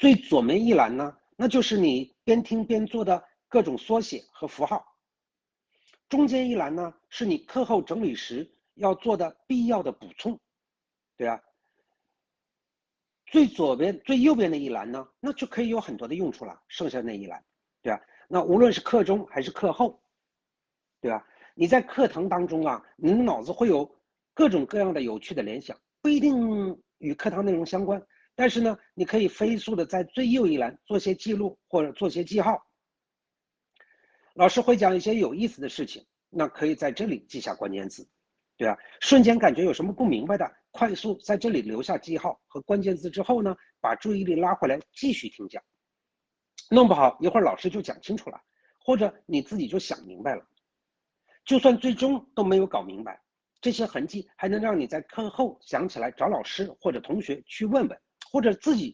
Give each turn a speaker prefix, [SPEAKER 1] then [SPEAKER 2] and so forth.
[SPEAKER 1] 最左面一栏呢，那就是你边听边做的各种缩写和符号。中间一栏呢，是你课后整理时要做的必要的补充，对啊。最左边、最右边的一栏呢，那就可以有很多的用处了。剩下那一栏，对吧？那无论是课中还是课后，对吧？你在课堂当中啊，你的脑子会有各种各样的有趣的联想，不一定与课堂内容相关，但是呢，你可以飞速的在最右一栏做些记录或者做些记号。老师会讲一些有意思的事情，那可以在这里记下关键字，对吧？瞬间感觉有什么不明白的，快速在这里留下记号和关键字之后呢，把注意力拉回来继续听讲。弄不好一会儿老师就讲清楚了，或者你自己就想明白了。就算最终都没有搞明白，这些痕迹还能让你在课后想起来找老师或者同学去问问，或者自己